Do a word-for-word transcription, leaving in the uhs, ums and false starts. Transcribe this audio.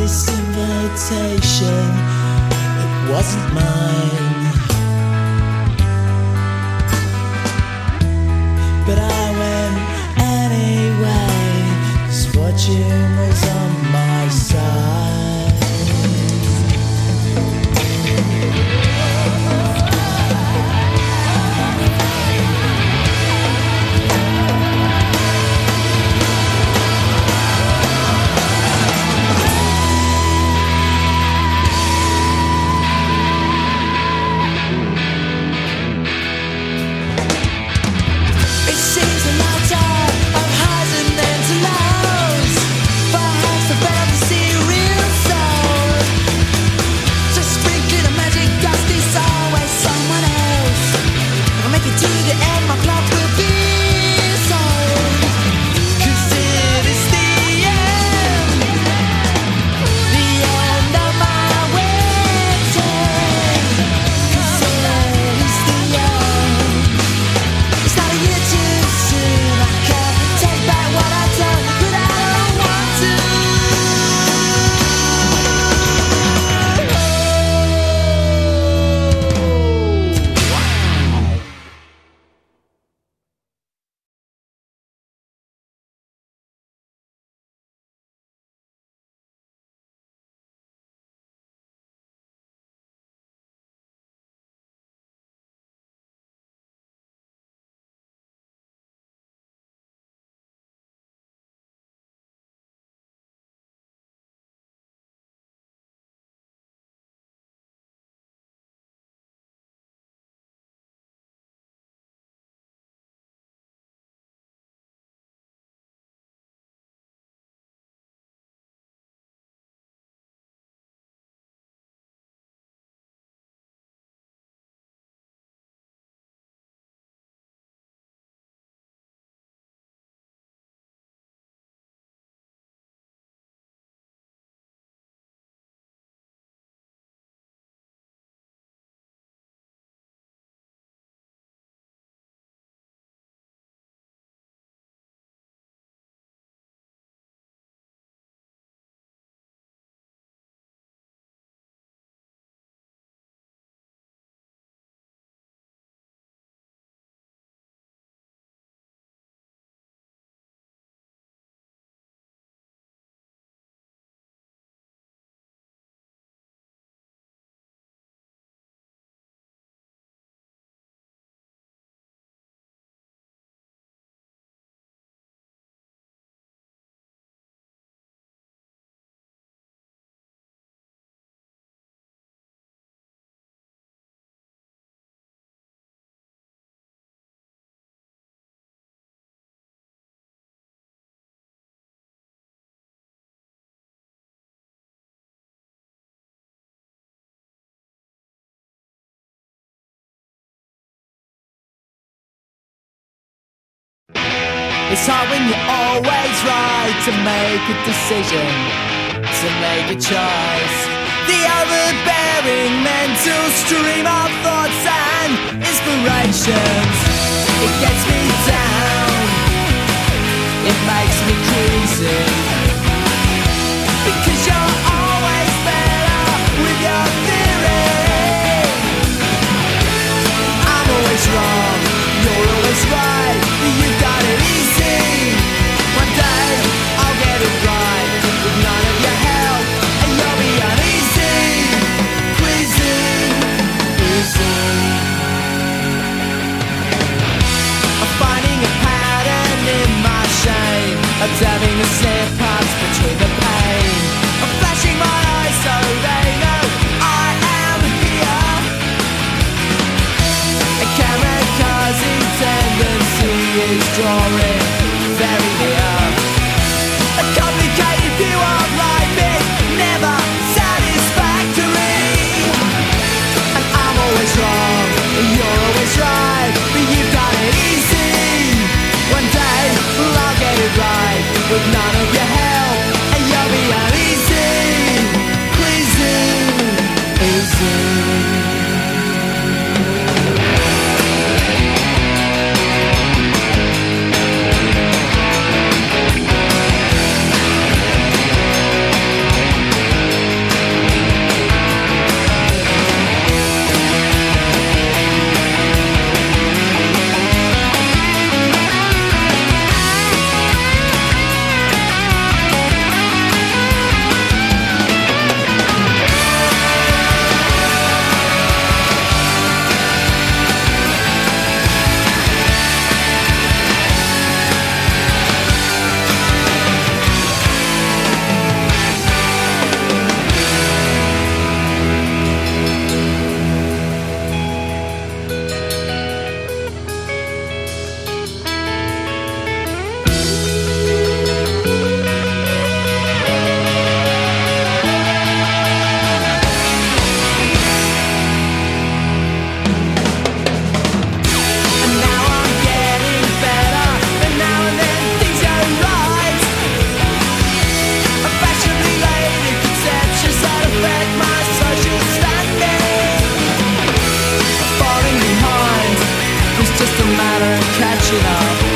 this invitation, it wasn't mine. But I went anyway, 'cause fortune was on my side. It's hard when you're always right to make a decision, to make a choice. The overbearing mental stream of thoughts and inspirations, it gets me down, it makes me crazy. Because you're always better with your theory. I'm always wrong, you're always right, you've got it easy. One day I'll get it right, with none of your help, and you'll be uneasy. Queasy, easy. I'm finding a pattern in my shame, observing the slip parts between the pain. I'm flashing my eyes so they know I am here. A kamikaze tendency is drawing very near. A complicated view of life is never satisfactory. And I'm always wrong, and you're always right, but you've got it easy. One day I'll get it right, with none of your help, and you'll be uneasy. Queasy, easy. catching up.